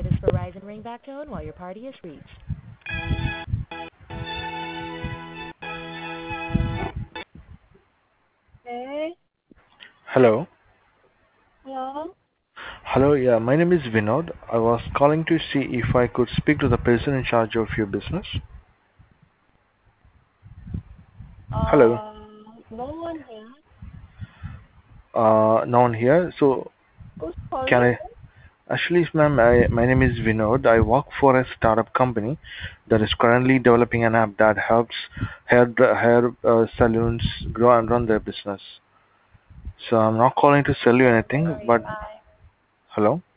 this Verizon ringback tone while your party is reached. Hey, Hello. hello. Hello, yeah, my name is Vinod. I was calling to see if I could speak to the person in charge of your business. Hello. No one here. No one here. So, Who's can calling? I? Actually, ma'am, my name is Vinod. I work for a startup company that is currently developing an app that helps hair salons grow and run their business. So, I'm not calling to sell you anything, Sorry, but bye. hello.